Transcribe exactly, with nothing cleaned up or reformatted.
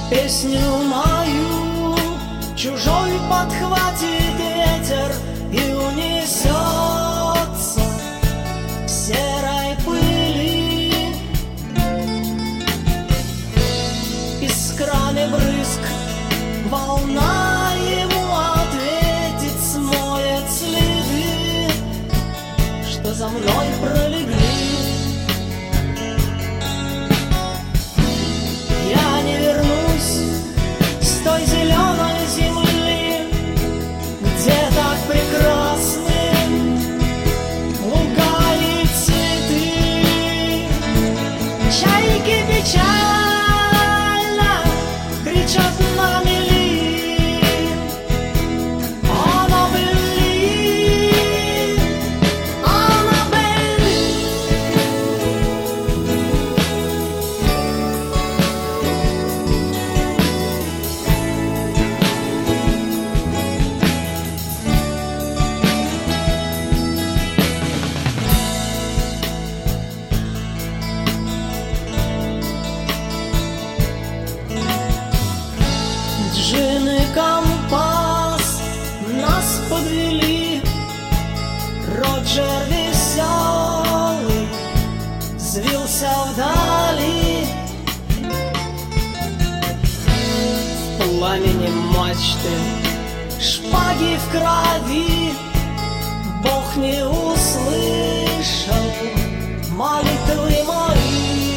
Песню мою чужой подхватит ветер и унесется в серой пыли. Искрами брызг волна ему ответит, смоет следы, что за мной пролегли. Я не вернусь с той зеленой земли, где так прекрасны луга и цветы. Чайки печально кричат на мели: Аннабель, Аннабель. Джин и компас нас подвели, Роджер веселый взвился вдали. В пламени мачты, шпаги в крови, Бог не услышал молитвы мои.